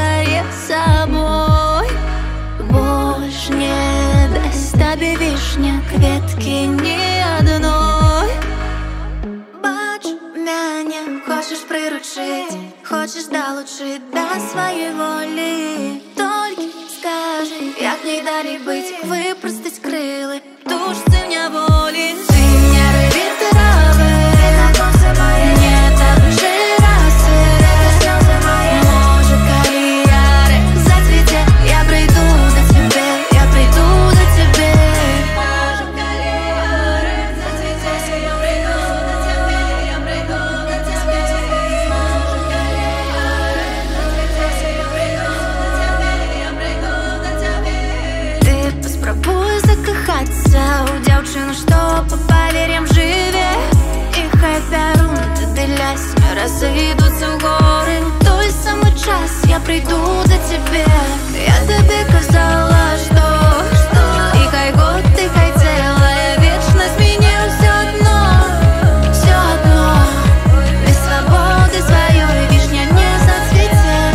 гордая собой. Больше не даст тебе вишня кветки ни одной. Бачу меня, хочешь приручить, хочешь долучить до своей воли. Только скажи, як не дали быть, выпростать крылы, душцы мне воли. Ты не рви травы, нет обжи расы, слезы мои. Может, карьеры зацвете, я приду до тебя, я приду до тебя. Может, карьеры зацвете, я приду до тебя, я приду до тебя. Может, карьеры зацвете, я приду до тебя, я приду до тебя. Ты паспрабуй закахаться у дзяўчыну, што по поверьям живе. И хай пярунты для сне разойдутся в горы. Той самый час я приду до тебя. Я тебе казала, что и хай год, и хай целая вечность, мне все одно, все одно. Без свободы своей вишня не зацвіце.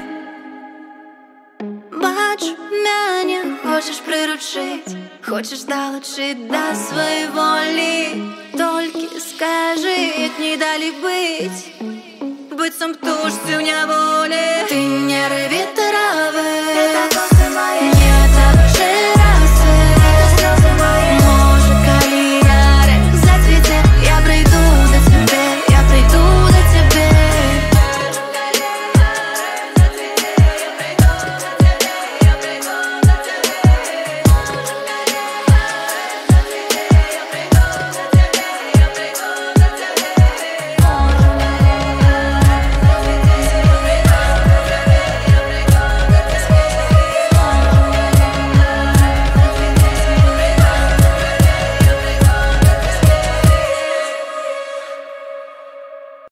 Бачу меня, хочешь приручить, хочешь долучить до своей воли. Только скажи, як не дали быть, быццам птушцы ў няволі. Ты не